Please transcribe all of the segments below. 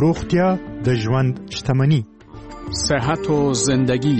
روغتیا د ژوند شتمني. صحت و زندگی.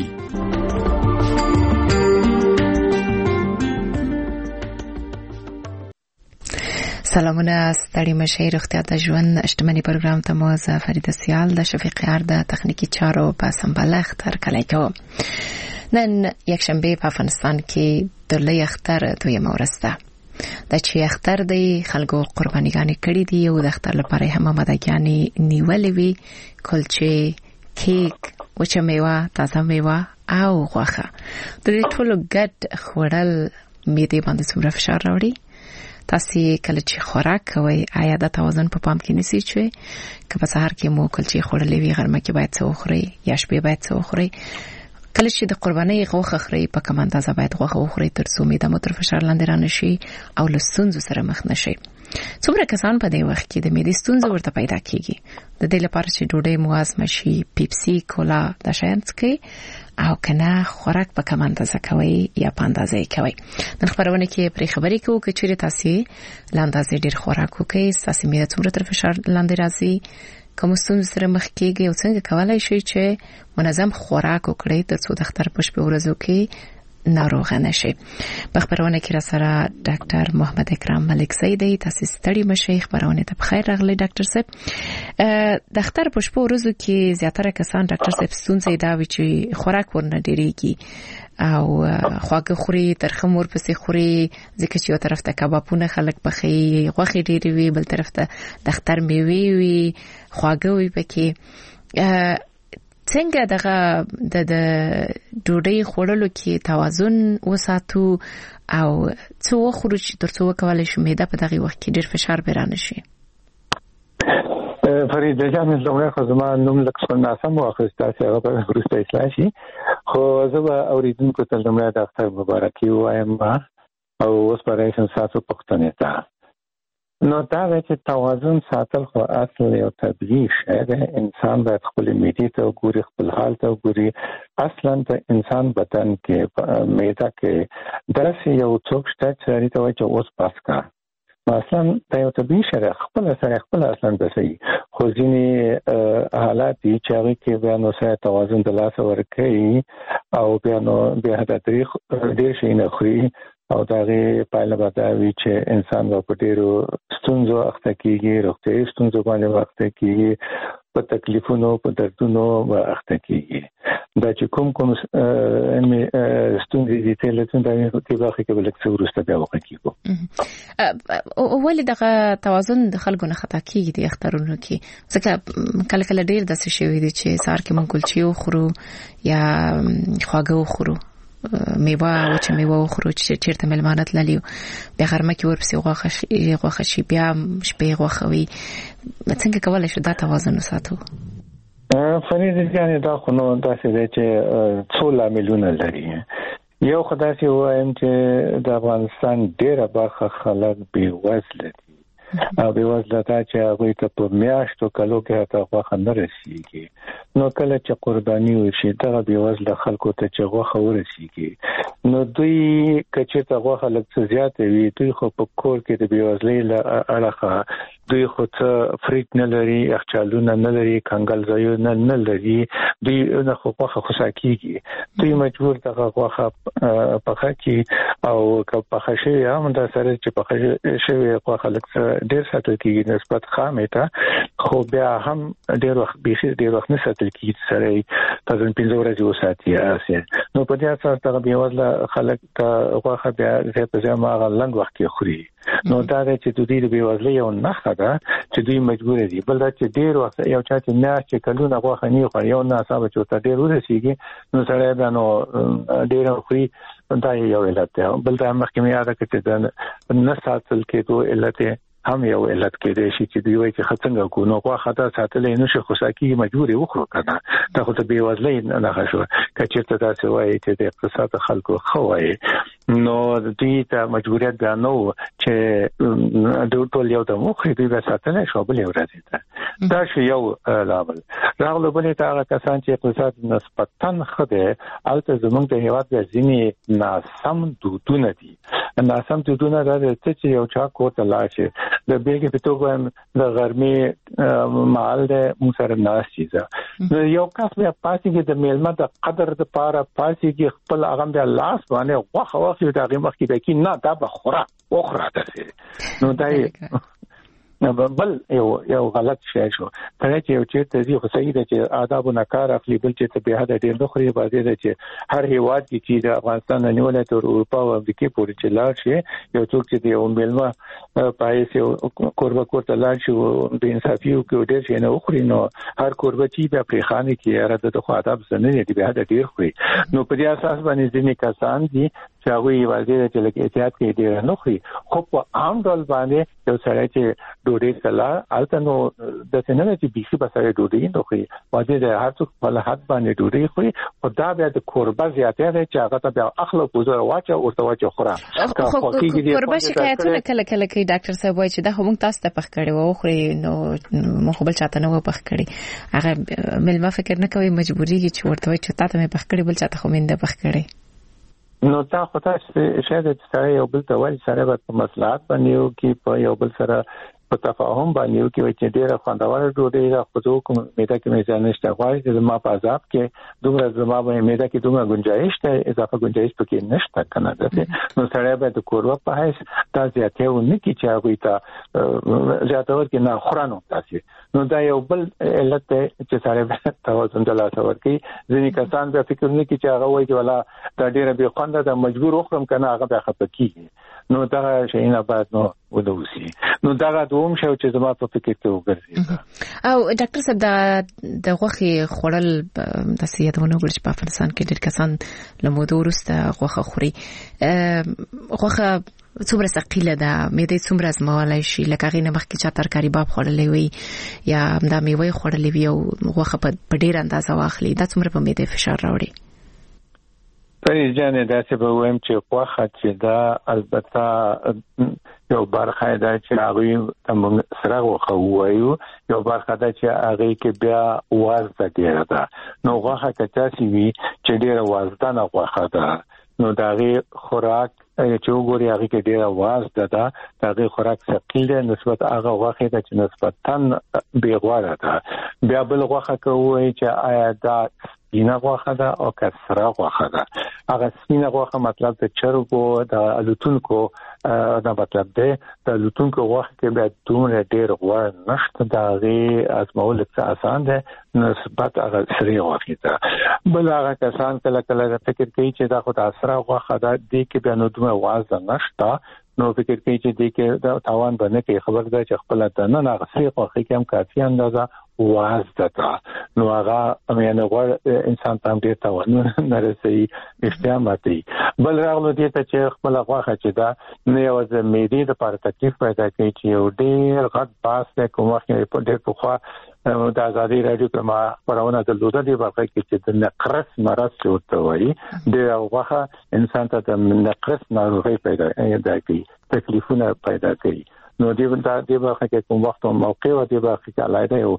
سلامونه، ستړي مشي. روغتیا د ژوند شتمني پروګرام ته مو زه فریده سیال د شفیق یار د تخنیکی چارو په سمباله اختر کلی کوم. نن یک شنبه په افغانستان کې د لوی اختر دویمه ورځ ده. د چې اختر دی خلکو قربانیګانې کړې دي او د اختر لپاره هم آمادګیانې نیولې وي. کلچې، کیک، وچه میوه، تازه میوه او غوښه. د دې ټولو ګډ خوړل معدې باندې څومره فشار راوړي؟ تاسو کله چې خوراک کوئ آیا د توازن په پام کې نیسئ چې په سهار کې مو کلچې خوړلې وي، غرمه کې باید څه وخورئ یا شپې باید څه وخورئ؟ کله چې د قربانۍ غوښه خورئ په کوم اندازه باید غوښه وخورئ تر څو معده مو تر فشار لاندې رانشي او له ستونزو سره مخ نشئ؟ څومره کسان په دې وخت کې د معدې ستونزې ورته پیدا کیږي؟ د دې لپاره چې ډوډۍ مو هضم شي پیپسي، کولا دا شیان څکئ او کنه خوراک په کوم اندازه کوي یا په اندازه یې کوي. نن خبرونه کې پرې خبرې کوو چې چیرې تاسو لاندازې ډیر خوراک وکړئ، تاسو معده څومره تر فشار لاندې راځي، کوم ستونزې سره مخ کیږي او څنګه کولای شئ چې منظم خوراک وکړئ تر څو د اختر په شپه ورځو کې ناروغ نشئ. په خبرونه کې را سره ډاکټر محمد اکرام ملک زیدی. تاسو ستړي مشئ. خبرونه ته بخیر راغلی ډاکټر صاحب. د اختر په شپه ورځو کې زیاتره کسان ډاکټر صاحب ستونزې دا وي چې خوراک ورنه ډیریږي او خواږه خوري، ترخه مور پسې خوري، ځکه چې یو طرف ته کبابونه خلک پخې، غوښې ډېرې وي، بل طرف ته د اختر میوې وي، خواږه وي پکې. څنګه دغه د ډوډۍ خوړلو کې توازن وساتو او څه وخورو چې تر څو وکولای شو معده په دغه وخت کې ډېر فشار بیرانه شي؟ فرید جان زموږ خو زموږ نوم لکه څنګه ناسم واخیسته چې هغه په ورسته اصلاح شي، خو زه به اوریدونکو ته زموږ د اختر مبارکي وایم او اوس پرېشن ساتو پښتنه ته. نو دا چې توازن ساتل خو اصل یو طبيعي شی دی. انسان باید خپل معده ته وګوري، خپل حال ته وګوري. اصلا د انسان بدن کې معده کې داسې یو څوک شته چې لري ته چې اوس پاس کا اصلا دا یو طبيعي شی دی. خپل سره خپل اصلا بسې خو ځینې حالات دي چې هغه کې بیا نو سره توازن د لاس ورکړي او بیا نو بیا د تاریخ ډېر شي نه خوري او دغه پایله به دا وي چې انسان په ډېرو ستونزو اخته کیږي، روغتیايي ستونزو باندې اخته کیږي، په تکلیفونو په دردونو اخته کیږي. دا چې کوم ستونزې دي ته لته دا کې واخې کې بل څه ورسته بیا وکړو. ولې دغه توازن د خلکو نه خطا کیږي د اخترونو کې؟ ځکه کله کله ډېر داسې شوی دی چې سهار کې مونږ کلچې وخورو یا خواږه وخورو، میوه وچه میوه وخورو چې چیرته ملمانه تللی، بیا غرمه کې ورپسې غوښه شي، بیا شپې غوښه وي. څنګه کولای شو دا توازن وساتو؟ فرید جان دا خو نو داسې دی چې څو لاملونه لري. یو خدای سي وایم چې د افغانستان ډېره برخه خلک بې وزله دي او بې وزله دا چې هغوی ته په میاشتو کلو کې حتی غوښه نه رسیږي. نو کله چې قرباني وشي دغه بې وزله خلکو ته چې غوښه ورسیږي نو دوی که چېرته غوښه لږ څه زیاته وي دوی خو په کور کې د بې وزلۍ له اړخه دوی خو څه فریج نه لري، یخچالونه نه لري، کنګل ځایونه نه لري، دوی نه خو غوښه خوسا کېږي. دوی مجبور دغه غوښه پخه کړي او که پخه شوې هم دا سره چې پخه شوې غوښه لږ ډېر ساتل کېږي نسبت خامې ته، خو بیا هم ډېر وخت بیخي ډېر وخت نه ساتل کېږي، سره تقریبا 15 ورځې وساتي. نو په دې اساس دغه بې وزله خلک ته غوښه بیا زه په ځای ما لنډ وخت کې خوري. نو دا چې د دې بې وزلۍ یو نښه ده چې دوی مجبور دي. بل دا چې ډېر وخت یو چا چې میاشت چې کلونه غوښه نه خوري، یو ناڅاپه چې ورته ډېر ورسیږي نو سړی بیا نو ډېر خوري، دا یو علت دی. بل دا مخکې مې یاده کړه چې د نه ساتل کېدو علت هم یو علت کېدای شي چې دوی وایي چې څنګه کو نو غوښه دا ساتلې نشي خوسا کېږي، مجبور یې وخورو کنه. دا خو ته بې وزلۍ نه شو. که چېرته داسې وایي چې د اقتصاد خلکو خو وایي نو دوی ته مجبوریت بیا نو چې د ټول یو د مخې دوی به ساتل شو بل یو راځي ته دا شی یو لامل راغله بلې ته هغه کسان چې اقتصاد نسبتاً خده البته زمونږ د هیواد د ځینې ناسم دودونه دي ناسم دودونه دا چې یو چا کوته لاشه د بیګ په توګه د غرمې مال د موسر ناس چیزه یو کس بیا پاتې کې د میلمه د قدر د پاره پاتې کې خپل هغه د لاس باندې واخه د هغه مخ کې کې نه دا بخوره اوخره ده نو دای بل یو غلط شی شو ترې چې یو چې دې خو صحیح ده چې آداب او نکار اخلي بل چې ته به د ډېر نخري بازي ده چې هر هیواد کې چې د افغانستان نه نیولې تر اروپا او امریکا پورې چې لاړ شي یو څوک چې دی میلمه پایس یو کوربه کوته لاړ شي د انصافیو کې ډېر شي نه اخري نو هر کوربه چې په پریخانه کې راته د خو آداب زنه دي به د ډېر خوري نو په دې اساس باندې ځینې کسان دي چې هغه یې واځي چې لکه احتیاط کې ډېر نه خوري خو په عام ډول باندې یو سړی چې ډوډۍ کلا البته نو د څنګه چې بيخي بسره ډوډۍ نه خوري واځي د هر څوک په حد باندې ډوډۍ خوري او دا بیا د کوربه زیاته ده چې هغه ته بیا اخلو پوزر واچو او ورته خوره کوربه شکایتونه کله کله کوي ډاکټر صاحب وایي چې دا هم تاسو ته پخ کړي وو خوري نو مخبل چاته نه و پخ کړي هغه ملما فکر نه کوي مجبوري چې ورته وایي چې تاسو مې پخ کړي بل چاته خو مینده پخ کړي نو تا خو تاسو شاید سره یو بل ته وایي سره په مصلحت باندې یو کې په یو بل سره په تفاهم باندې یو کې چې ډیره خوندور ډوډۍ را خو کوم میده کې مې ځان نشته غواړي چې ما په عذاب کې دومره زما باندې میده کې دومره گنجائش ته اضافه گنجائش پکې نشته کنه ده نو سره به د کوربه په هیڅ تاسو ته ونه کې چې هغه ته زیاته ورکې نه خورانو تاسو نو دا یو بل علت چې سره به توازن د لاس ورکی ځینې کسان به فکر نه کوي چې هغه وایي چې ولا دا ډیره به خوند ده مجبور وخورم کنه هغه به خپکیږي نو دا شي نه بعد نو ودوسی نو دا دوم شو چې زما په فکر کې وګرځي او ډاکټر صاحب د غوښې خورل د سیادونه ورچ په افغانستان کې ډېر کسان لمودو ورسته غوښه خوري غوښه څومره ثقيله ده مېده څومره زموالای شي لکه غینه مخکې چا ترکاری باب خورلې وي یا د میوه خورلې وي او غوښه په ډېر اندازه واخلي دا څومره په مېده فشار راوړي پرې ځنه داسې به وایم چې غوښه چې دا البته یو برخه ده چې هغه تم سره غوښه وایو یو برخه ده چې هغه کې بیا وازده ډیره ده نو غوښه کچاسي وي چې ډیره وازده نه غوښه ده نو داغه خوراک چې وګوري هغه کې ډیره وازده ده داغه خوراک ثقيل ده نسبت هغه غوښه ده چې نسبتاً بیغواره ده بیا بل غوښه کوي چې آیا دا سپینه غوښه ده او کسره غوښه ده هغه سپینه غوښه مطلب د چرګو د الوتونکو دا مطلب ده د الوتونکو غوښه کې به دومره ډیر غوړ نشته دغه ازمول څه آسان ده نسبت هغه سری غوښه ده بل هغه کسان کله کله فکر کوي چې دا خو د اسره غوښه ده د کې به نو دومره وازه نشته نو فکر کوي چې د کې دا تاوان باندې کې خبر ده چې خپل د نه غسري غوښه کې هم کافي اندازه وازده ده نو هغه امینه غوړ انسان ته ډیر تاوان نه رسي استعمالي بل راغلو دې ته چې خپل غوښه چې دا نه یو د معدې لپاره تکلیف پیدا کوي چې یو ډیر غټ باس نه کومه په ډیر په خوا د ازادي رادیو په ما پرونه د لوده دی برخه کې چې د نقرس مرض ورته وایي د غوښه انسان ته د نقرس ناروغي پیدا کوي تکلیفونه پیدا کوي نو دې برخه کې کوم وخت او موقع او دې برخه کې علایده یو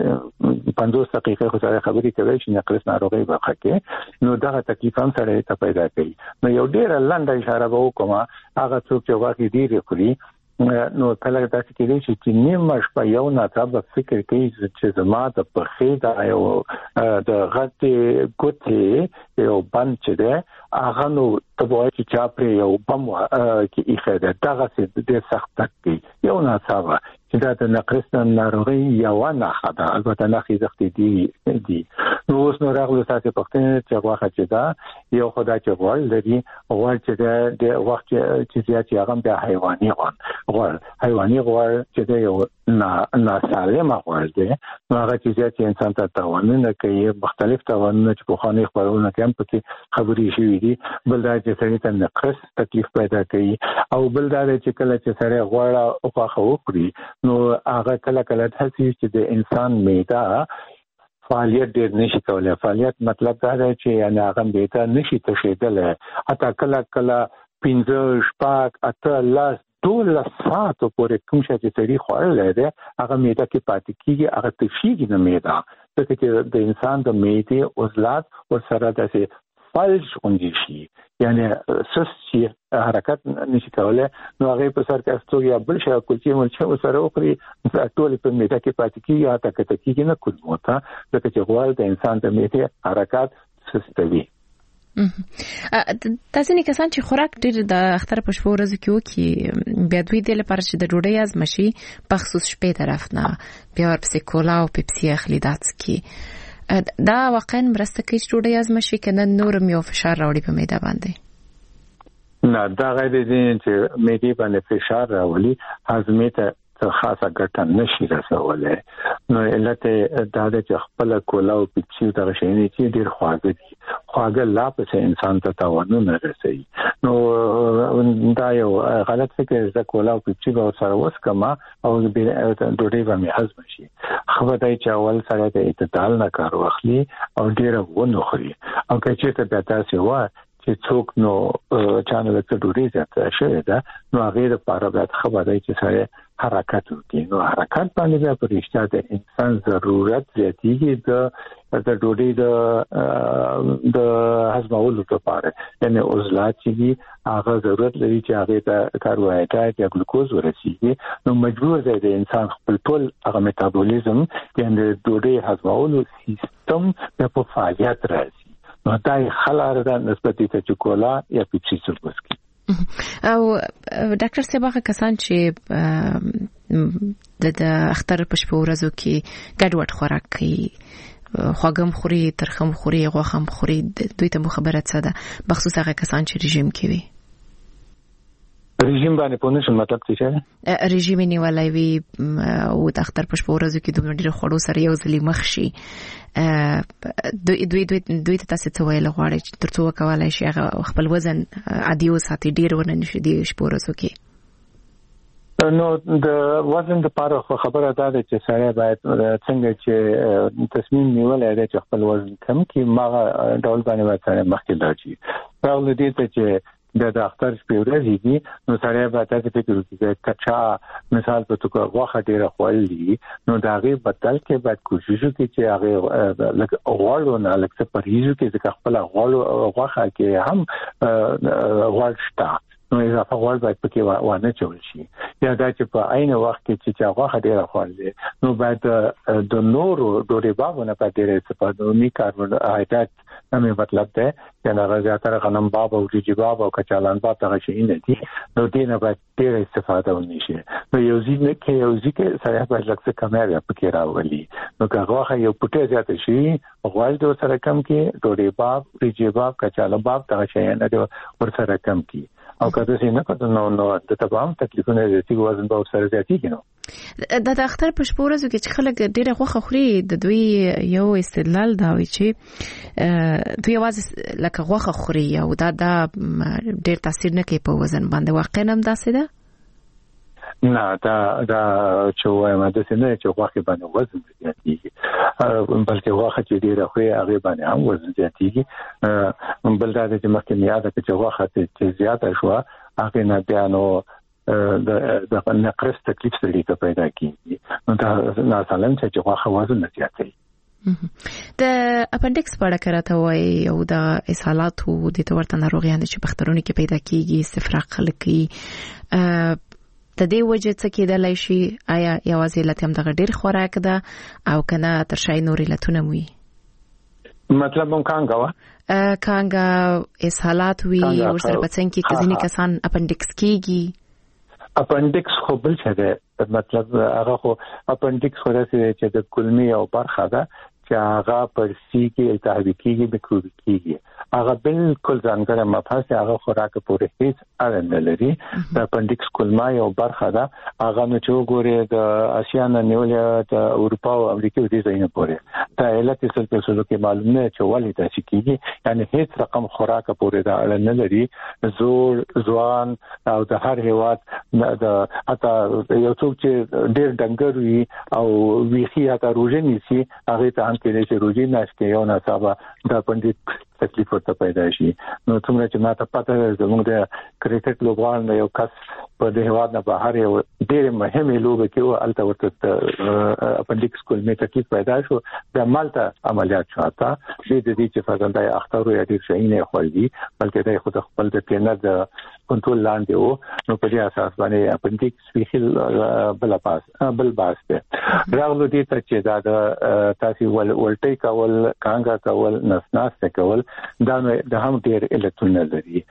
50 دقیقې خو سره خبرې کوي چې نقرس ناروغي برخه کې نو دا تکلیف هم سره ته پیدا کوي نو یو ډیر لنډه اشاره به وکم هغه څوک چې واقعي دی خوري نو کله دا چې نیمه شپه یو ناڅاپه فکر کوي چې زما د پخې دا یو د غټي ګوتې یو بند چې ده هغه نو تبوای چې چا پر یو بم کې ایخه ده دغه څه د سخت کی یو ناڅاپه چې دا د نقرس ناروغي یو نه خدا البته نه خېزختي دي نو اوس نو راغلو تاسو پښتنه چې واخه چې دا یو خدای چې غوړ لري غوړ چې د وخت چې زیات هغه د حیواني غوړ حیواني غوړ چې د یو نه سالم غوړ دی نو هغه چې زیات انسان ته تاوانونه کوي مختلف تاوانونه چې په خاني خبرونه کې هم پکې خبري شوې دي بل دا چې سړی ته نقرس تکلیف پیدا کوي او بل دا چې کله چې سړی غوړ او خواخه وکړي نو هغه کله کله تاسو چې د انسان معده فعالیت ډېر نشي کولای فعالیت مطلب دا دی چې یعنی هغه معده نشي تشیدل حتی کله 15 شپږ اته لاس 12 ساعتو پورې کوم چې سړي خوړل دی هغه معده کې پاتې کیږي هغه تشېږي نه معده ځکه چې د انسان د معدې عضلات ورسره داسې فلج غوندې شي یعنی سستی حرکت نشي کولای نو هغه په سر کې استوي یا بل شي کلچې ملچه ورسره وخوري ټول په معده کې پاتې کیږي یا تک کیږي نه کوم موته ځکه چې غوړ د انسان د معدې حرکت سستوي. تاسو نه کسان چې خوراک ډیر د اختر په شپه ورځو کې وکي بیا دوی د لپاره چې د ډوډۍ ازمشي په خصوص شپې طرف نه بیا ورپسې کولا او پیپسي اخلي داتسکي دا واقعا مرسته کوي چې ډوډۍ ازمشي کنه نورم یو فشار راوړي په معده باندې نه دا غیر دي چې معده باندې فشار راولي هضمې ته خاصه ګټه نشي رسولای نو علت دا د خپل کولا او پیپسي د غشینې چې ډیر خواږه لا په انسان ته تاوان نه رسي نو دا یو غلط فکر د کولا او پیپسي به سره وسکما او د ډوډۍ باندې هضم شي خو دا چې اول سره د اعتدال نه کار واخلي او ډیر ونه خوري او که چې ته تاسو وا چې څوک نو چانل ته ډوډۍ زیاته شوی دا نو هغه لپاره باید خبره چې سره حرکت وکړي نو حرکت باندې په رښتیا د انسان ضرورت زیاتېږي د ډوډۍ د هضمولو لپاره یعنی عضلات چې هغه ضرورت لري چې هغه ته کاربوهایډریټ یا ګلوکوز ورسیږي نو مجبور دی د انسان خپل ټول هغه میتابولیزم یعنی ډوډۍ هضمولو سیستم په فعالیت راځي نو دا خلاره ده نسبت ته چوکولا یا پیپسي څخه او ډاکټر صاحب هغه کسان چې د اختر په شپه ورځو کې ګډوډ خوراک کوي خواږم خوري ترخم خوري غوښم خوري دوی ته خبره څه ده بخصوص هغه کسان چې رژیم کوي رژیم باندې په نشو مطلب څه دی رژیم نیولای وي او د اختر په شپه ورځو کې د ډېر خوړو سره یو ځلې مخ شي دوی ته تاسو ته ویل غواړي چې ترڅو وکولای شي خپل وزن عادي او ساتي ډیر ونه نشي د شپه ورځو کې نو د وزن د پاره خبره ده چې سړی باید څنګه چې تصمیم نیولای دی چې خپل وزن کم کړي ما ډول باندې وځي مخکې راځي راول دي چې د اختر په ورځ دی نو سړی باید تاسو فکر وکړي کچا مثال په توګه واخه ډیره خوړلې نو دا غي بدل کې باید کوشش وکړي چې هغه لکه غوړو نه لکه پرهیزو کې ځکه خپل غوړو واخه کې هم غوړ شته نو اضافه غوړ باید پکې وانه چول شي یا دا چې په عین وخت کې چې هغه ډیره خوړلې نو باید د نورو ډوډۍ باندې په ډیره استفاده وکړي کاربوهایډریټ همې مطلب ده چې نه زیاتره غنم باب او ریجی باب او کچالان باب دغه شي نه دي نو دینه باید ډیره استفاده ونشي نو یو ځکه سره باید لکه کمره پکې راولي نو هغه یو پټه زیاته شي غوړ د سره کم کې ډوډۍ باب ریجی باب کچاله باب دغه شي نه د ور سره کم کې او کله چې نه کړو نو د تمام تکلیفونه چې وزن به سره زیاتېږي نو د اختر په شپه ورځو کې چې خلک ډېر غوښه خوري د دوی یو استدلال دا وي چې دوی واځ لکه غوښه خوري او دا ډېر تاثیر نه کوي په وزن باندې واقعا هم داسې ده نه دا چې وایم د څه نه چې غوښه باندې وزن زیاتېږي بلکې غوښه چې ډیره خوري هغه باندې هم وزن زیاتېږي بل دا چې مخکې یاد کړئ چې غوښه چې زیاته شو هغه نه بیا نو د نقرس تکلیف سره پیدا کیږي نو دا ناسالم چې غوښه وزن زیاتوي د اپنډکس په اړه کراته وای او د اسهالات او د تورته ناروغیان چې بخترونی کې پیدا کیږي استفراغ خلقي د دې وجه څه کېدلای شي آیا یوازې علت هم دغه ډیر خوراک ده او کنه تر شای نور علتونه وي مطلب هم کانګه اسهالات وي او سره پڅن کې کزینی کسان اپنډکس کیږي اپنډکس خو بل څه ده مطلب هغه خو اپنډکس خو راځي چې د کولمي او برخه ده چې هغه پر سی کې التهابي کیږي میکروبي کیږي هغه بالکل ځانګړی مبحث هغه خوراک پورې هیڅ اړه نه لري د اپنډکس کولما یو برخه ده هغه نو چې وګوري د آسیا نه نیولې د اروپا او امریکا د ځایونو پورې دا علت څه کې معلومه چې ولې تاسو کیږي یعنی هیڅ رقم خوراک پورې دا اړه نه لري زور ځوان او د هر هیواد د اته یو څوک چې ډېر ډنګر وي او ویخي اته روزه نیسي هغه ته هم کې چې روزي ناشته یو ناڅابه د اپنډکس تکلیف ورته پیدا شي. نو څومره چې ماته پته ده زموږ د کرکټ لوبغاړو یو کس په د هواد نه بهر یو ډېر مهمه لوبه کې و الته ورته اپنډکس کولمې تکلیف پیدا شو د مالته عملیات شو. تا د دې چې فرزندای اختر یا د شینې خوړی بلکې د خود خپل د ټرینر د کنټرول لاندې وو. نو په دې اساس باندې اپنډکس ویخل بل باس ده راغلو دې ته چې دا د تاسو ولټي کول کانګا کول نسناس کول دا د هم ډېر علتونه لري.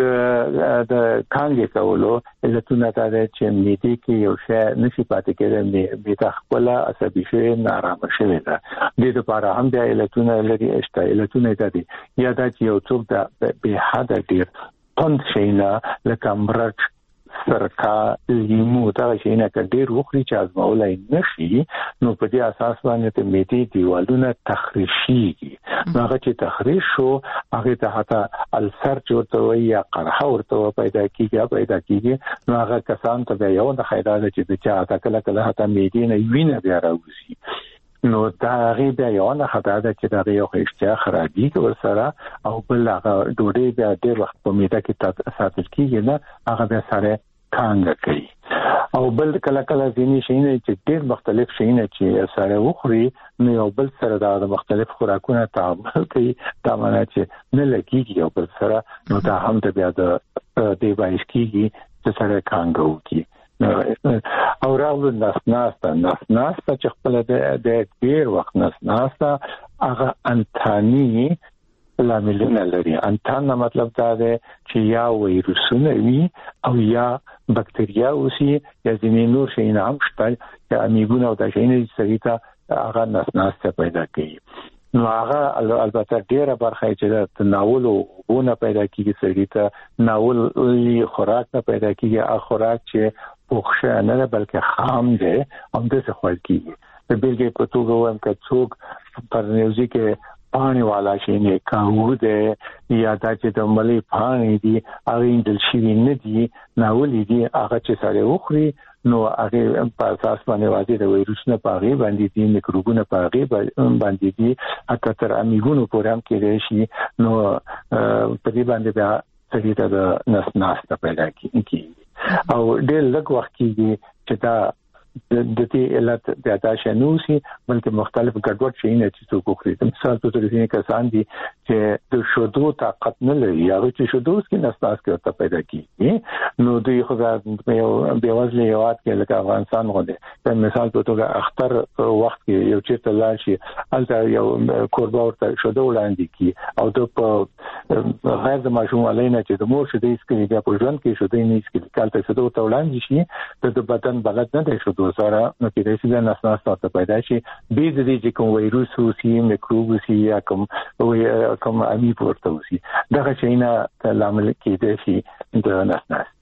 د کانګې کولو علتونه دا چې میدې کې یو شی نشي پاتې کېدل میده خپل عصبي شي نارامه شوی ده. د دې لپاره هم د علتونه لري علتونه دي یا دا چې یو څوک د به حد ډېر پند شینا لکه مرچ سرکا لیمو دا شینا کډیر وخوري چې ازمولای نشي. نو په دې اساس باندې ته میدې دیوالونه تخریشيږي. هغه چې تخریش شو هغه ته حتی السر چورته وي یا قرحه ورته پیدا کیږي. نو هغه کسان ته یو د خیرات چې د چا تا کله حتی میدې نه وینه بیا راوځي. نو دا غیبه یو نه خطا ده چې دا یو اشتیا خرابي ور سره او بل هغه ډوډۍ بیا ډېر وخت په میده کې ساتل کیږي نه هغه بیا سره کانګ کوي. او بل کله ځینې شینه چې ډېر مختلف شینه چې سره وخوري نو یو بل سره د مختلف خوراکونو تعامل کوي دا معنی چې نه لګيږي یو بل سره. نو دا هم د بیا د دی وایس کیږي چې سره کانګ کوي. او راغلو نسناستا چې خپل د ډیر وخت نسناستا هغه انتانی لاملونه لري. انتان مطلب دا دی چې یا ویروسونه وي او یا بکتریا اوسي یا ځینې نور شیان هم شته چې امیګونه او د شینې سریته هغه نسناستا پیدا کوي. نو هغه البته ډیره برخه چې د تناول ونه پیدا کیږي سریته ناول خوراک نه پیدا کیږي. هغه خوراک چې پوښه نه بلکې خام دی هم د څه خوړل کیږي. د بیلګې په توګه وایم چې څوک پر نیوزي کې پانی والا شي نه کاوه دی یا دا چې د ملي پانی دی هغه اندل شي نه دی ناولې دی هغه چې سره وخوري نو هغه په اساس باندې واځي د وایروسونو په هغه باندې دي میکروبونو په هغه باندې دي حتی تر امیګونو پورې هم کېږي شي. نو په دې باندې بیا څه د نسناسته پیدا کیږي او ډېر لږ وخت کېږي چې دا د دې علت د اداشنوسي بلکې مختلف ګډوډ شي نه چې څوک کوي. مثال په توګه ځینې کسان دي چې د شودو طاقت نه لري هغه چې شودوس کې نسناس کې ورته پیدا کیږي. نو دوی خو د بیوازلي هیواد کې لکه افغانستان غوډه په مثال په توګه اختر وخت کې یو چیرته لاړ شي الته یو کوربه ورته شودو وړاندې کی او د په غیر د ماشوم علینا چې د مور شودې سکري بیا په ژوند کې شودې نه سکري کالته شودو ته وړاندې شي د بدن بلد نه دی شودو سره نو کې د سیده نسناس ته پیدا شي به د دې کوم وایروس او سی میکروب سی یا کوم امی پورته وسی دغه شینه لامل کې شي د نسناس.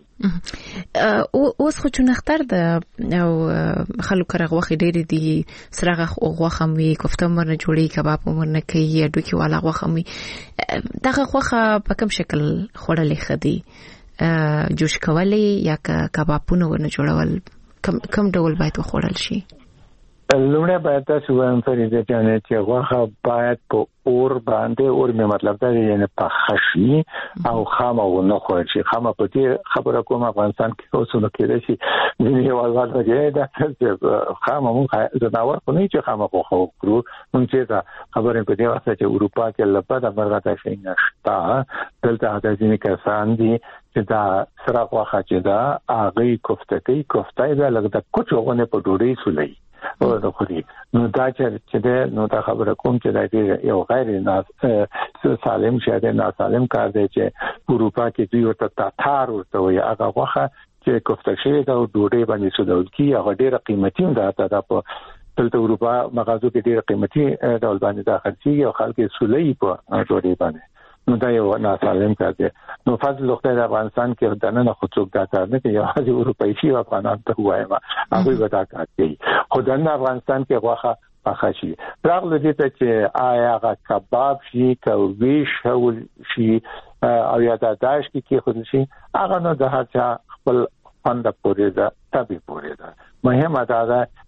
اوس خو چې نختار د او خلکو کرغوخي ډېری دي سرغه غوخه مې کوفته مرنه جوړي کباب مرنه کوي ډوکی والا غوخه مې دغه غوخه په کوم شکل خوړلې خدي جوش کولې یا کبابونه ورنه جوړول کم ډول باید وخوړل شي؟ لومړی باید تاسو وایم فريده جانه چې غوښه باید په اور باندې اور مې مطلب دا یعنی په خشي او خامه و نه خوړل شي. خامه په دې خبره کوم افغانستان کې اوس نو کېږي چې دغه والوال راځي دا چې خامه مونږ زناور خو نه چې خامه خو کړو مونږ چې دا خبره په دې واسطه چې اروپا کې لپاره مرغه شي نشته دلته د ځینې کسان دي چې دا سره غوښه چې دا هغه کوفته دا لږ د کوچوغونه په ډوډۍ سولې او د خوري. نو دا چې نو دا خبره کوم چې دا یو غیر سالم شه نه سالم کار دی چې اروپا کې دوی ورته تاتار ورته وي هغه غوښه چې کوفته شوی دا ډوډۍ باندې سودول کی هغه ډیره قیمتي ده دا په دلته اروپا مغازو کې ډیره قیمتي ډول باندې دا خرڅي او خلک سولې په ډوډۍ باندې. نو دا یو ناسالم کار دی. نو فضل وخت د افغانستان کې دنه خو څوک دا کار نه کوي یوازې اروپایي شي افغانان ته وایم هغه ودا کار کوي خو د افغانستان کې غوښه پخه شي. راغله دې ته چې آیا هغه کباب شي کویش هول شي او یا د داش کې خود شي هغه نو د هر چا خپل فند پورې ده تبي پورې ده. مهمه دا ده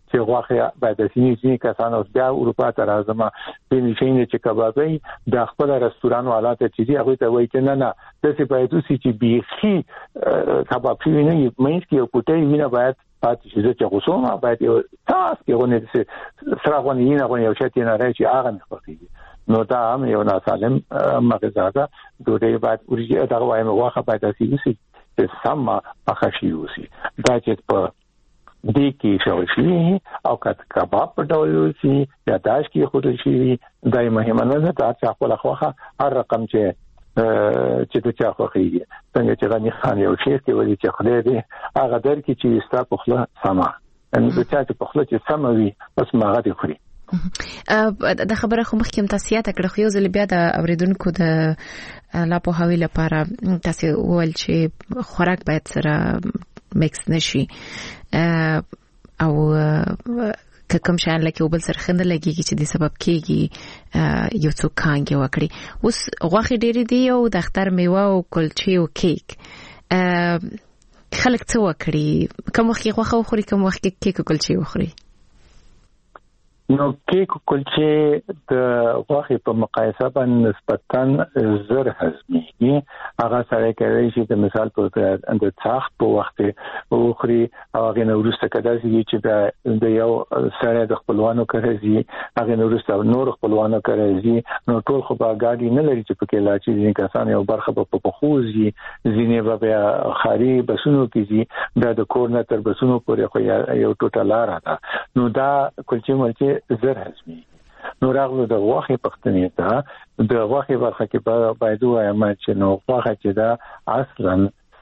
چې غوښه باید د سینې کسان اوس بیا اروپا ته راځم په نشینه چې کبابي د خپل رستوران والاته چې هغه ته وایي چې نه د څه باید چې بيخي کباب نه مېز کې او پټي وینه باید پاتې شي چې غوسومه باید یو تاسو کې غونې سره غونې نه غونې او شته نه راځي هغه نه خوښي نو دا هم یو ناسالم مغذا ده دوی باید ورجه دا وایم واخه باید اسی چې سم پخشي وسی دا چې په دې کې شوشي او کباب په ډول شي یا داش کې خود شي دای مهمه نه ده چې خپل خوخه هر رقم چې د چا خوخي څنګه چې غني خان یو شی کې ولې چې خدای دې هغه در کې چې ستا په خله سما ان د چا په خله چې سم وي بس ماغه دي خوري د خبره خو مخکې تاسیات کړو خو یو ځل بیا د اوریدونکو د لا په حوالې لپاره تاسو ول چې خوراک باید سره مکس نشي او کوم شان لکه وبل سره خنده لګيږي چې د سبب کېږي یو څوک کانګي وکړي اوس غوښه ډېری دی او د اختر میوه او کلچې او کیک خلک څه وکړي کوم وخت غوښه وخوري کوم وخت کیک او کلچې وخوري نو کیک کلچې د غوښې په مقایسه باندې نسبتاً زر هضمي هغه سره کوي چې د مثال په د تاخت په وخت وخوري او هغه نو ورسته کداسي چې د یو سره د خپلوانو کوي هغه نو ورسته نور خپلوانو کوي نو ټول خو به ګاډي نه لري چې پکې لا چې کسان یو برخه په پخوزي زینې به خاري بسونو کېږي د کورنر تر بسونو پورې خو یو ټوټه لار ده نو دا کلچې ملچې زر هضمي نو راغلو د غوښې پختنې ته د غوښې برخه کې باید وایم چې نو غوښه چې دا اصلا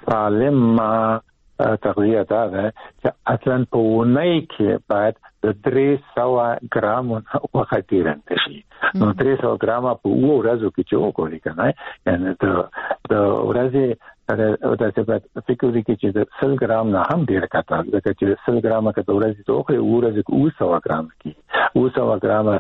سالم تغذیه ده چې اصلا په ونۍ کې باید د 300 ګرام غوښه تیرنده شي نو 300 ګرام په ورځو کې چې وګورئ کنه یعنی د ورځې دا چې په فکر کې چې د 100 ګرام نه هم ډیر کاته دا چې 100 ګرام کې د ورځې ته خو ورځې کې 200 ګرام کې 200 ګرام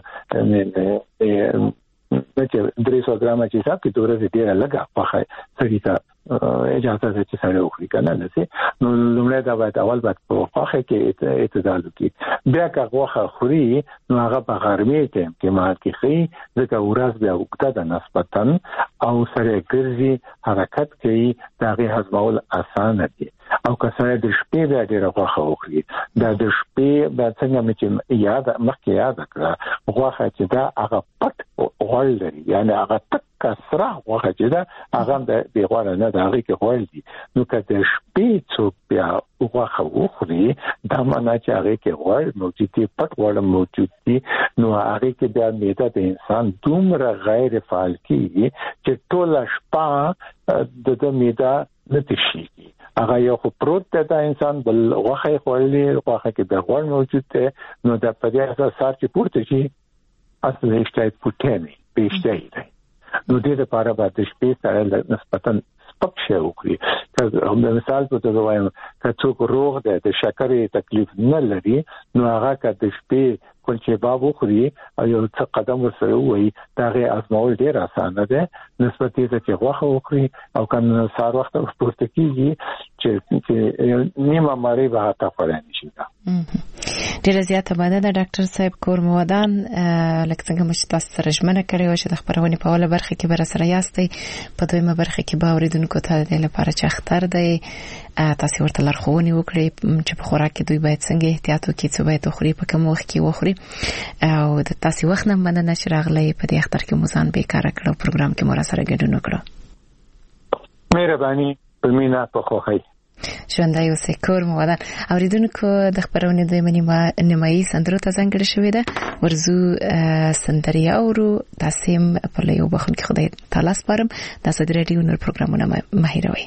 نه چې 300 ګرام چې حساب کې د ورځې ډیر لګا په سړی ته اجازه ده چې سره وخوري کنه نسي نو لمړی دا باید اول باید په واخه کې اعتدال وکړي بیا که غوښه خوري نو هغه په غرمې ټیم کې مال کې خي ځکه ورځ بیا وکړه د نسبتاً او سره ګرځي حرکت کوي دا غي هضمول اسانه دي او که سره د شپې بیا ډیره غوښه وخوري دا د شپې بیا څنګه چې یاد مخکې یاد کړه غوښه چې دا هغه پټ غوړ لري یعنی هغه تک کسره غوښه چې دا هغه د بیغوره نه دا هغه کې غوړ دي نو که د شپې څوک بیا غوښه وخوري دا معنی چې هغه کې غوړ موجود دي پټ غوړ موجود دي نو هغه کې بیا معده د انسان دومره غیر فعال کیږي چې ټول شپه د معده نه تشيږي هغه یو خو پروت د انسان بل غوښه خورلې غوښه کې د غوړ موجود دی نو د په دې اساس سار چې پورته شي اصل اشتای پټنی پېشته دی نو دې لپاره باید شپې سره نسبتاً سپک شي وکړي که مثال په توګه وایم که څوک روغ دی د شکرې تکلیف نه لري نو هغه که د شپې کلچې باب وخوري او یو څه قدم ورسره وایي دا غي ازمول ډیر اسانه ده نسبت دې چې غوښه وخوري او کنه سار وخت پورته کیږي چې نیمه مری به تا فرانه شي دا ډیره زیاته مننه ډاکټر صاحب کور مودان لکه څنګه چې تاسو سره ژمنه کړې و چې د خبرونې په اوله برخه کې بر سره یاستئ په دویمه برخه کې به اوریدونکو ته د لپاره چې اختر دی تاسو ورته لارښوونې وکړئ چې په خوراک کې دوی باید څنګه احتیاط وکړي څه باید وخوري په کوم وخت کې وخوري او د تاسو وخت نه مننه چې راغلئ په دې اختر کې مو ځان بیکاره کړو پروګرام کې مو سره ګډون وکړو مهرباني په مینا په خوخی ژوندۍ اوسئ کور مو ودان اوریدونکو د خبرونې دویمه نیمایي سندرو ته ځانګړې شوې ده ورزو سندري اورو تاسو په یو بخون کې خدای تعالی سپارم تاسو د رادیو نور پروګرامونه مهیروي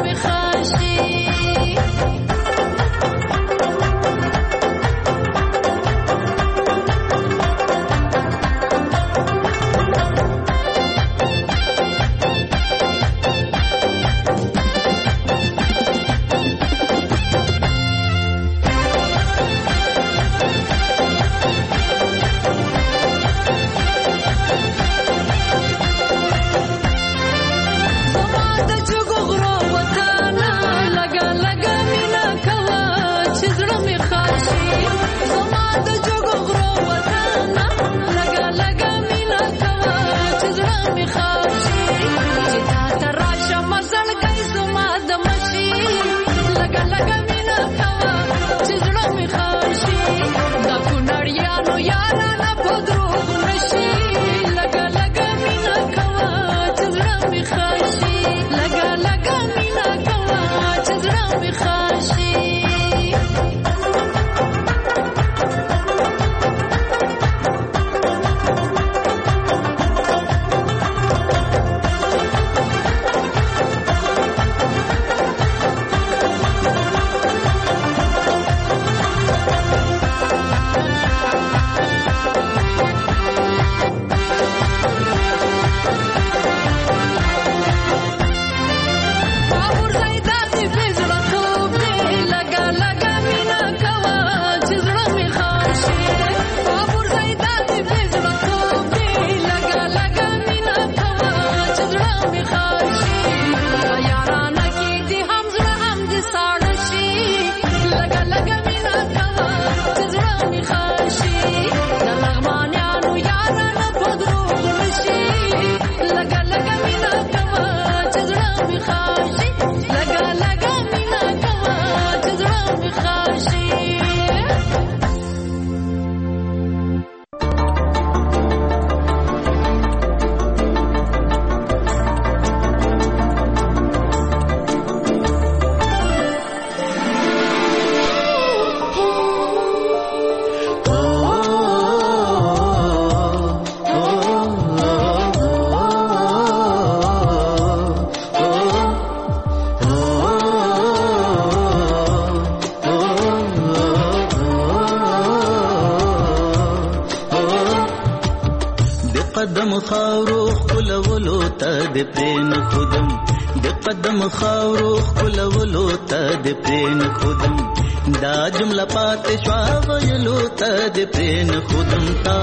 قدم خاورو خلولو تا د پرین خودم د قدم خاورو خلولو تا د پرین خودم دا جمله پات شوا ویلو تا د پرین خودم تا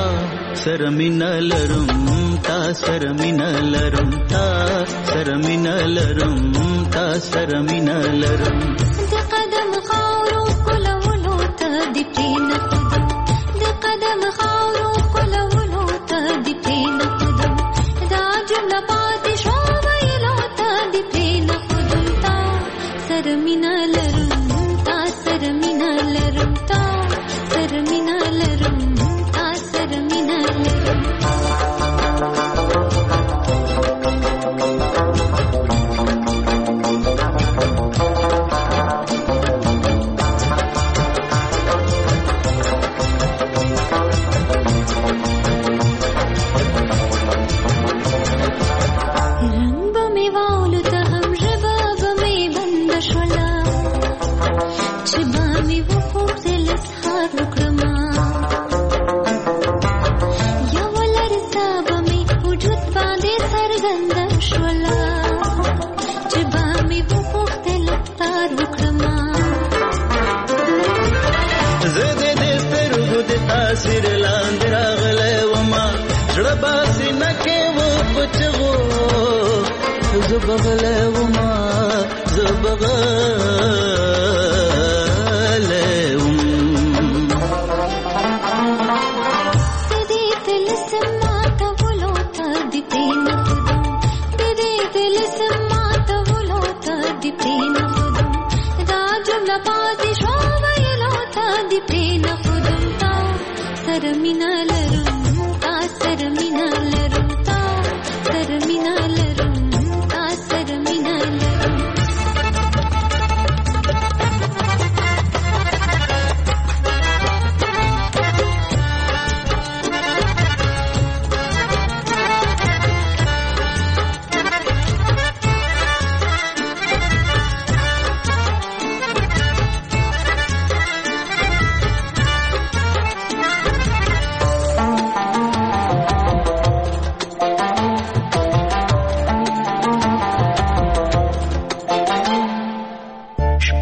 سرمینا لرم تا سرمینا لرم تا سرمینا لرم تا سرمینا لرم د قدم خاورو خلولو تا د پرین خودم د قدم خاورو خلولو تا د پرین خودم دا جمله پات شوا ویلو تا د پرین خودم تا سرمینا لرم تا سرمینا لرم تا سرمینا لرم تا سرمینا لرم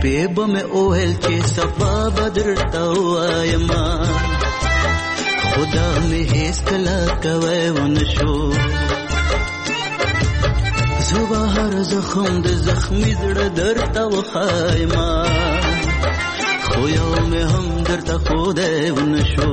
بیب میں اوہل چی سبا بدرتا وایما خدا میں حیث کلا کوئے ونشو زبا هر زخم د زخمی زړه درتا وخایما خو یو مې هم درته خودی ونشو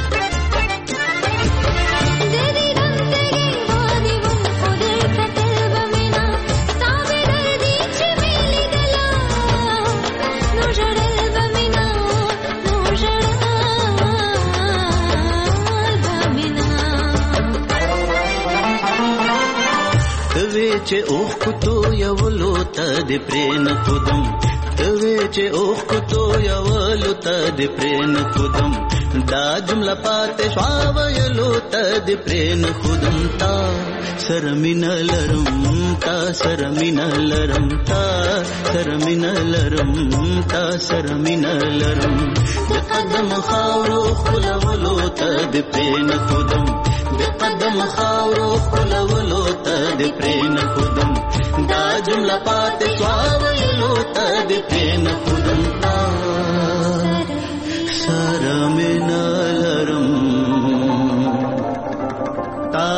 چې اوخ کوتو یولو ته د پرین خودم توی چې اوخ کوتو یولو ته د پرین خودم دا جمله پاتې شوا ویلو ته د پرین خودم تا سرمین لرم تا سرمین لرم تا سرمین لرم تا سرمین لرم د قدم خاورو خلولو ته د پرین خودم د قدم خاورو خلولو ته د پرین خودم دا جمله پاتې شوا ویلو ته د پرین خودم تا سرمین لرم تا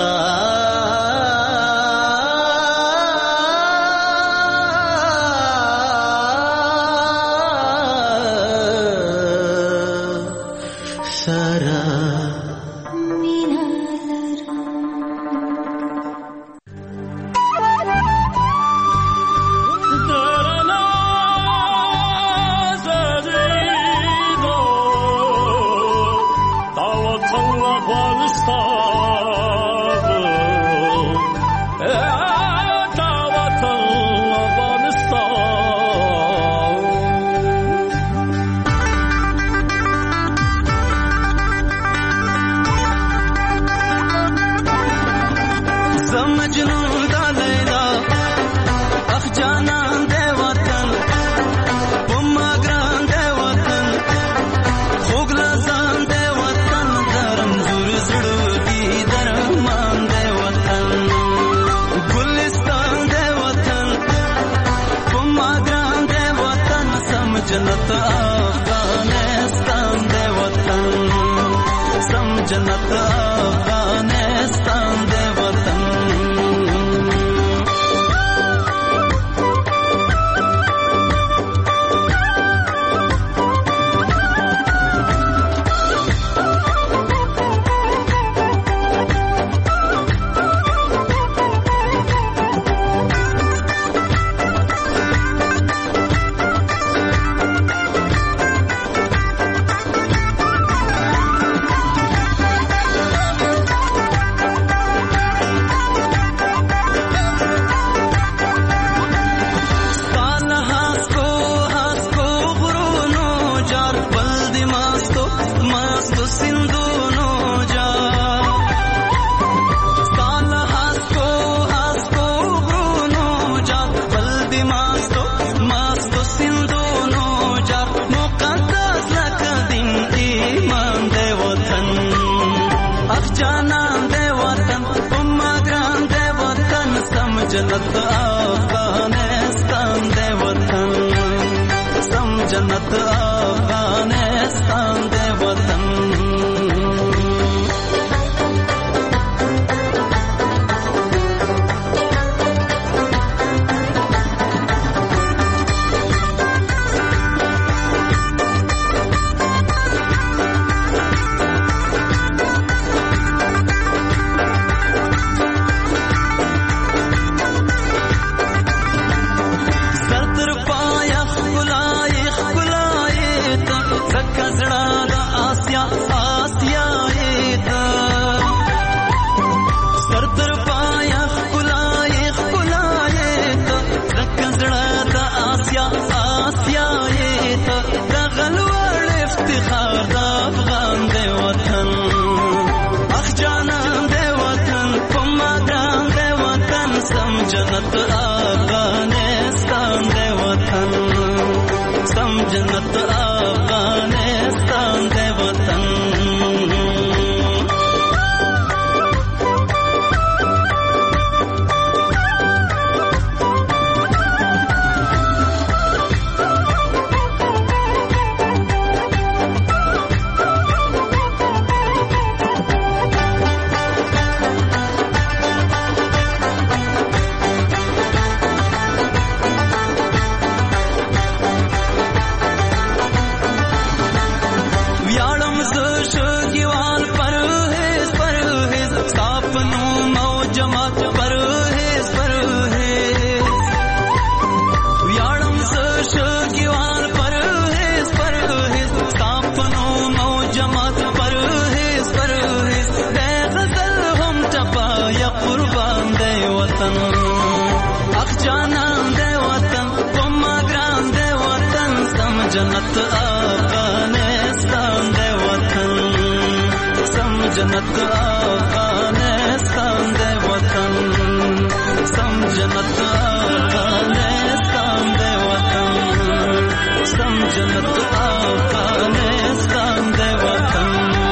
وطن اخ جانان دے وطن کوما ګران دے وطن سم جنت افغانستان دے وطن سم جنت افغانستان دے وطن سم جنت افغانستان دے وطن سم جنت افغانستان دے وطن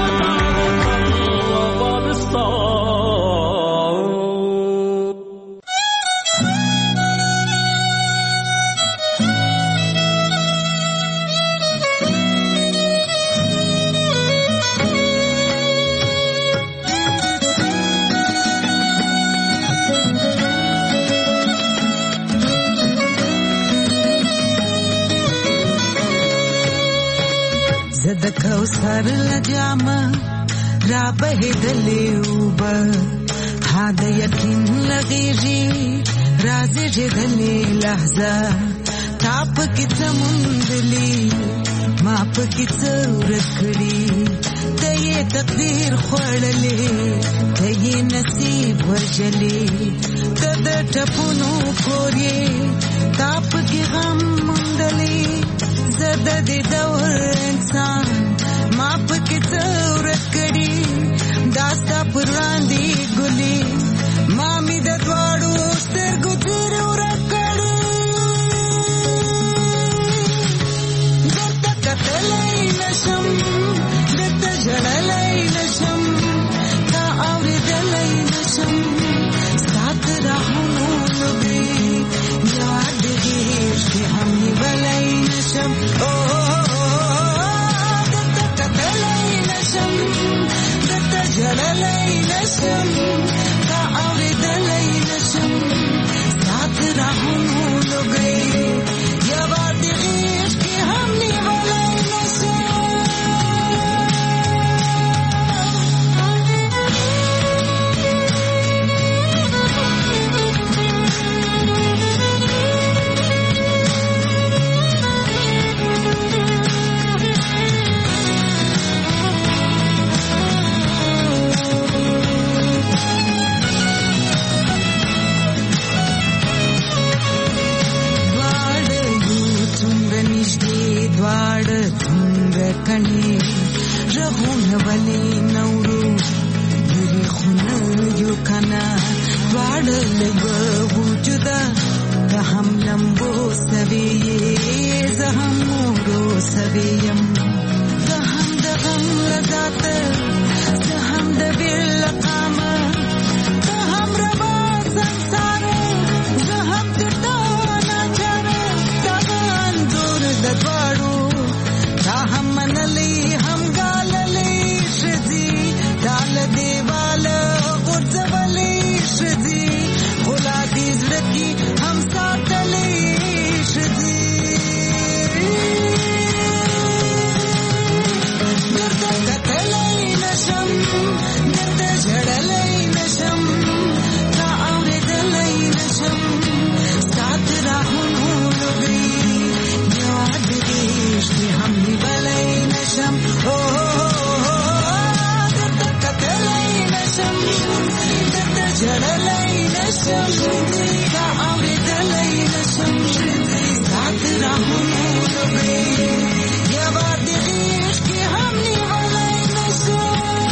کوثر لجامه را بهدلې وبه ها د یقین لغېږي رازېږېدلې لحظه تا پکې څه موندلي ما پکې څه ورک کړي ته یې تقدیر خوړلې ته یې نصیب وژلې ته د ټپونو کور یې تا پکې غم موندلې زه د دې دور انسان ما پکې څه ورک کړي دا ستا پر وړاندې ګلې ما مې د دواړو سترګو تېر ورک کړي درته کتلی نشم درته ژړلی نشم تا اورېدلی نشم ستا د راهونو لوګرې یاد د غېږ کې هم نیولی نشم جللی نشم تا اوریدلی نشم سات راهونو لوګرې یوار د غېږ کې هم نیولی کنی رغون ولی نورو لری خونه یو کنا دوار لگ وجودا دهم لمبو سویه زهم مورو سویم دهم دغم لذات زهم دبیر لقامه دهم ربا سنسار زهم تردانا چاره دغان دور ددوارو هم منلی هم گاللی شدی دال دیوال غرزولی شدی خلا دیزلکی هم ساتلی شدی درده کتلی نشم درده جڑلی نشم تا اوریدلی نشم سات راهونو لوګرې یاد دېږ کې هم نیولی نشم درته کتلی نشم درته ژړلی نشم تا اورېدلی نشم سات راهونو لوګرې یوار د غېږ کې هم نیولی نشم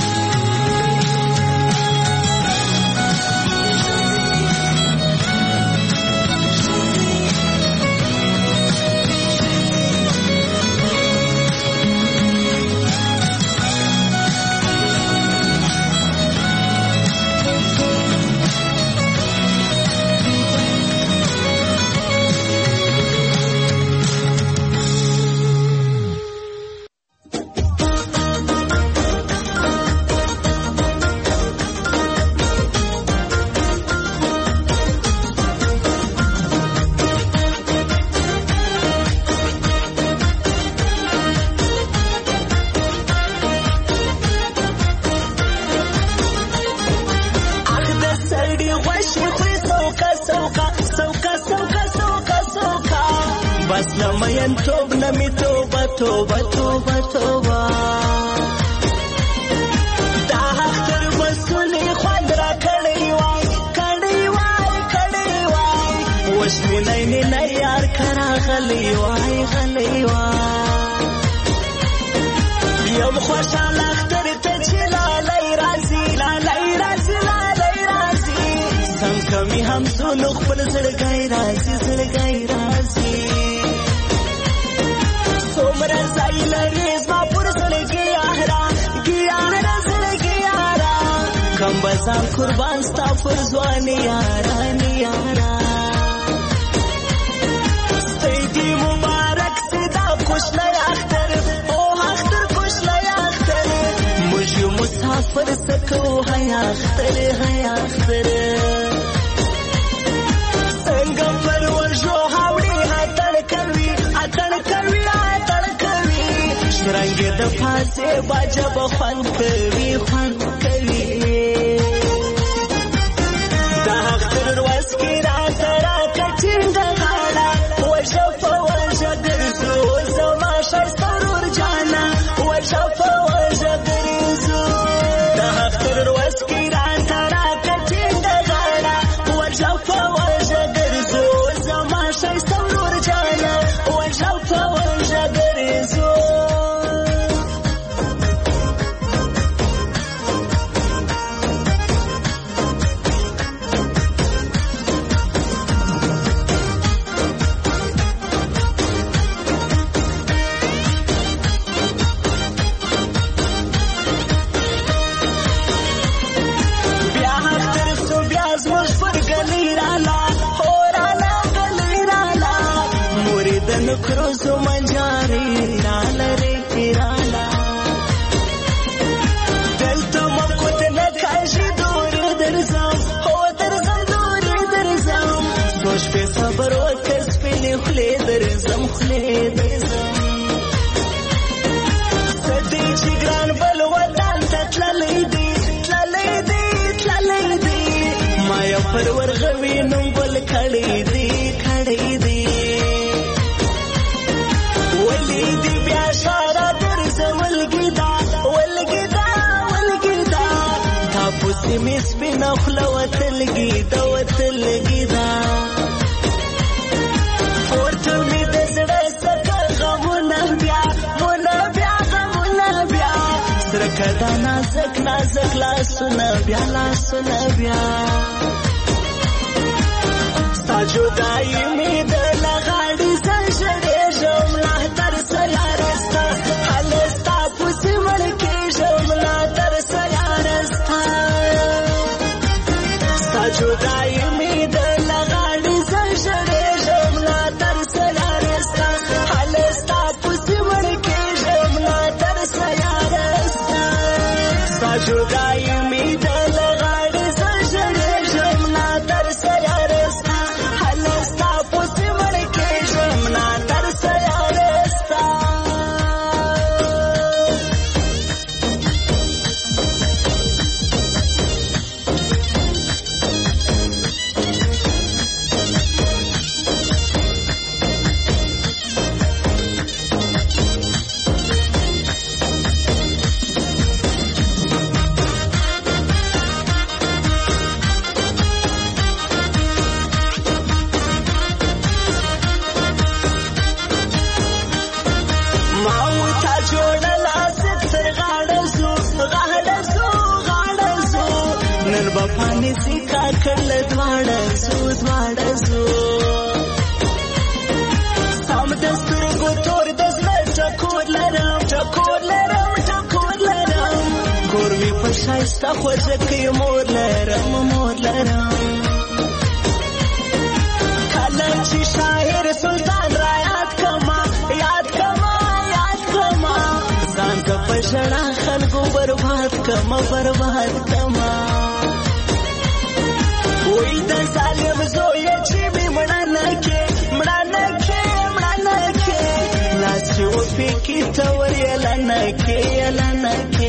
بس نمین توب نمی توبه توبه توبه توبه دا حق تر مسئولی خوند را کڑی وای کڑی وای پښمنای نه یار کرا غلی وای غلی وای یم خوشاله اختر ته چې لالای راځي لالای راځي لالای راځي څنګه می هم زونو خپل زړګی راځي زړګی راځي څومره ځای لري زما پر زړګي یارا ګیارا زړګي یارا کم بزام قربان ستا پر ځواني یارا ني یارا سیدی مبارک سیدا خوشله اختر او اختر خوشله اختر مجو مسافر سکو هيا اختر هيا اختر څنګه پرورجو هاوړي اتړ کوي شرنګ د فاسه باجه بخوان کوي خوان کوي دا اختر ورځ کې را سره کچینګ غاړه وشف درزو زما شسترور جانا وشف درزو دا اختر ورځ کې را سره کچینګ غاړه وشف درزو زما شسترور جانا وشف درزو کروزو منجاری رالا ری رالا دلتا مکوت نکاشی دور درزم هو درزم دور درزم سوش پی صبر و کس پی خلی درزم خلی درزم سدی چی گران بل وطن تتللی دی تللی دی تللی دی مایا پر ورغوی نم بل کڑی دی کڑی دی ولیدی بیا شارا درز ولګیدا ولګیدا ولګیدا تاسو می سپین خپل وتلګیدا وتلګیدا ورته می د زړه سکه غمونه بیا غمونه بیا غمونه بیا سرکدا نازک نازک لاسونه بیا لاسونه بیا ساجو دای می د لغړی سره جمله تر سیارستا حلستا پوسی مړکی جمله تر سیارستا ستا جدای می د لغړی سره جمله تر سیارستا حلستا پوسی مړکی جمله تر سیارستا ستا جدای می د لغړی سره جمله تر سیارستا حلستا پوسی مړکی جمله تر پانی سیکا کل دواړه زو سم دسترګو تور د زړه ټکور لرم کور می په شایسته خوځه کې مور لرم کله چې شاعر سلطان را یاد کما ځان که په ژړا خلکو برباد کما وای د ظالم زوی چې می مړانه کې لاس و پکې تور یلانه کې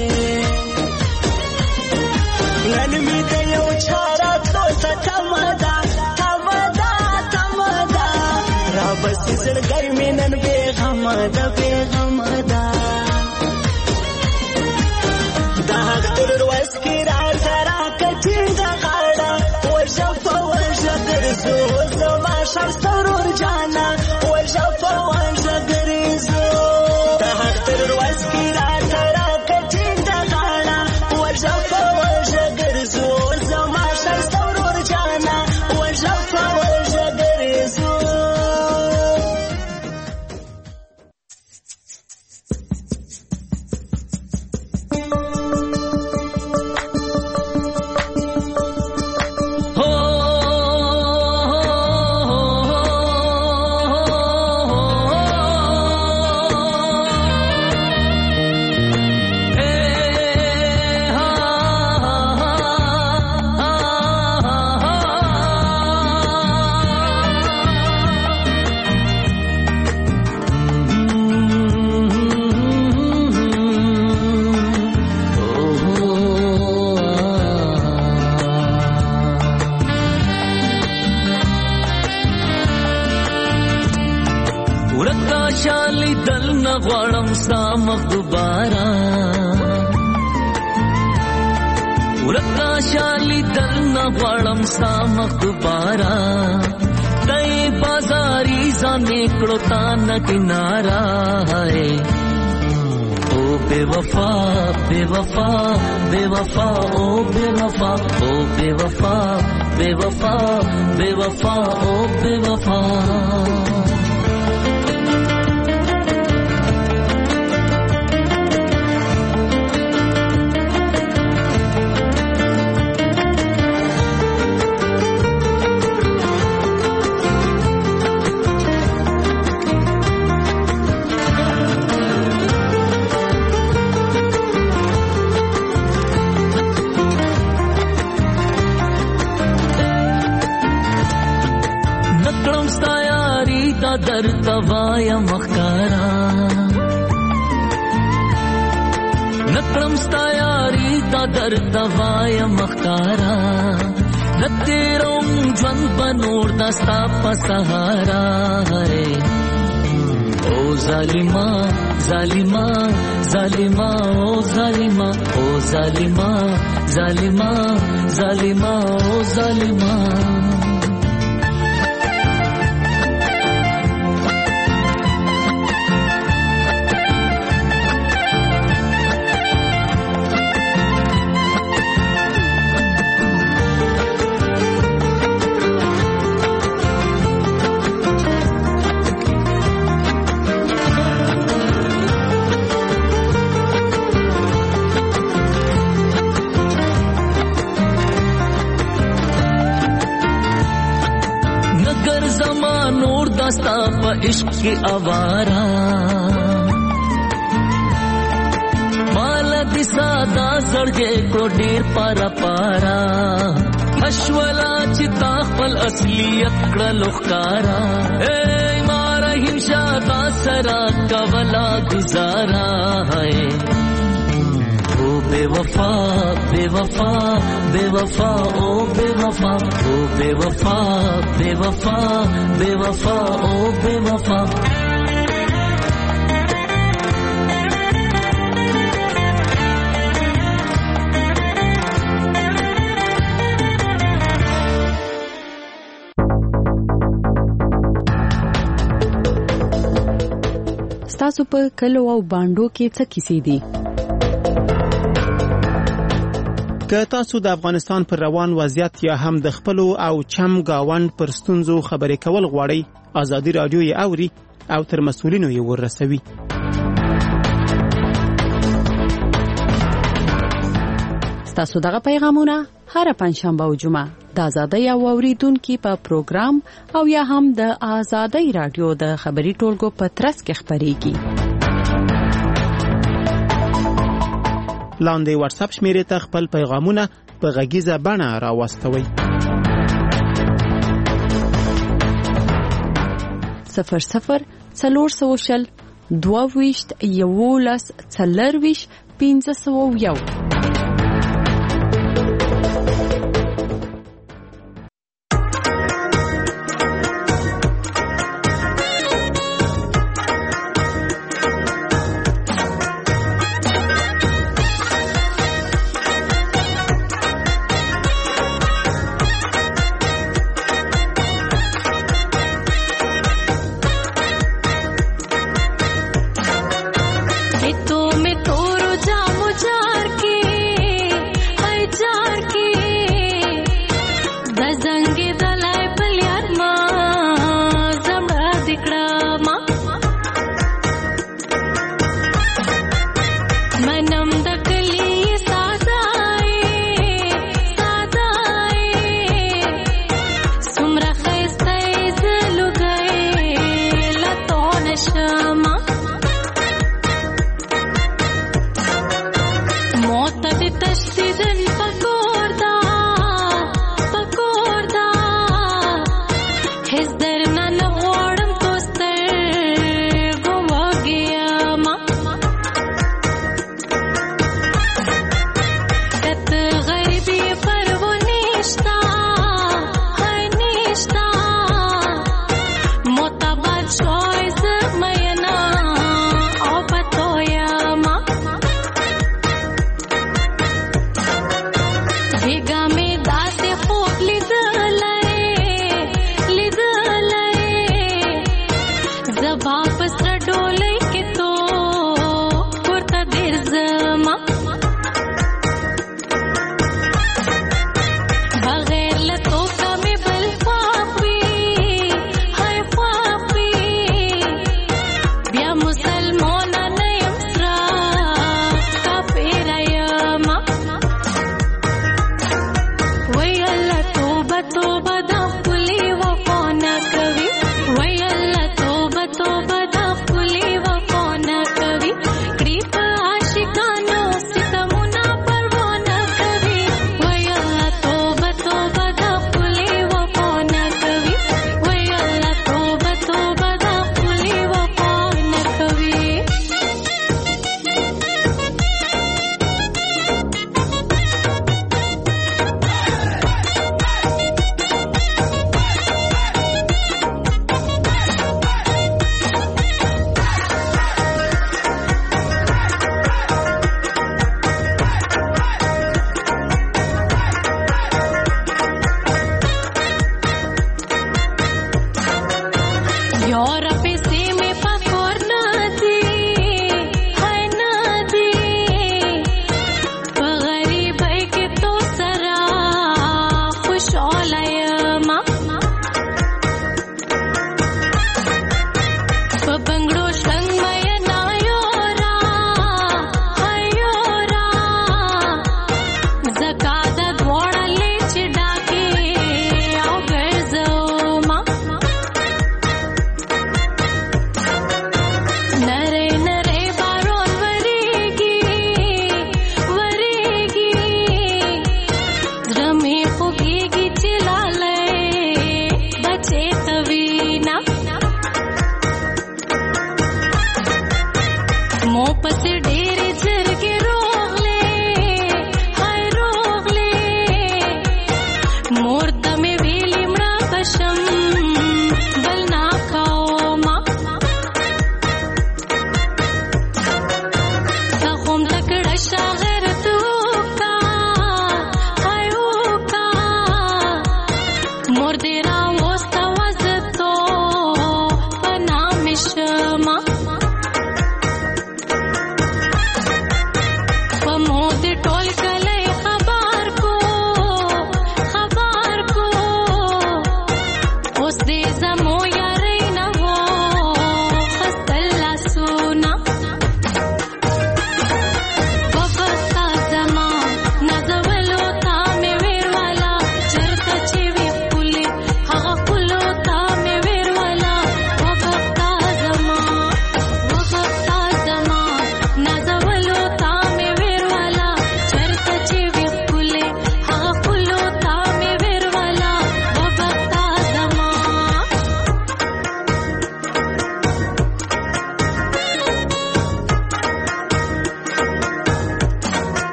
نن می د یو چارا تو تمدا را بس زړګی می نن بیغم ده دا اختر ورځ کې را سره کچینګ غاړه وشف درزو زما شر سرور جانا وجفا وجگریزو تحتر واسکیرا ترا کچین دغانا وجفا وجگریزو زما شر سرور جانا وجفا وجگریزو غواړم ستا مخ دوباره ورکا شالی دل نه غواړم ستا مخ دوباره دای بازاري ځانې کړو تا نه کناره او بے وفا بے وفا بے وفا او بے وفا او بے وفا بے وفا بے وفا او بے وفا در توایا مخکارا نکرم ستا یاری دا در توایا مخکارا نتیروم جوان بنور دا ستا پا سہارا او ظالما ظالما ظالما او ظالما او ظالما ظالما ظالما او ظالما ستا پا عشق کی آوارا مالا دی سادا زڑگے کو ڈیر پارا پارا اشولا چتا خپل اصلیت کڑلو خکارا اے مارا ہمشا دا سرا کولا گزارا او بے وفا بے وفا بے وفا او بے وفا او بے وفا بے وفا بے وفا او بے وفا ستاسو په کلو او باندو کې څه کیسې دي؟ که تاسو د افغانستان پر روان وضعیت یا هم د خپل او چم گاوند پر ستونزو خبرې کول غواړئ، آزادي رادیو یې اوري او تر مسؤلینو یې ورسوي. ستاسو دغه پیغامونه هر پنځشنبه او جمعه د آزادۍ او اوریدونکو په پروګرام او یا هم د آزادۍ رادیو د خبري ټولګو په ترڅ کې خبريږي. لاندې واتس اپ شمیرې ته خپل پیغامونه په غږیزه بڼه راوستوئ. 00 400 22 11 40 501.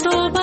توبه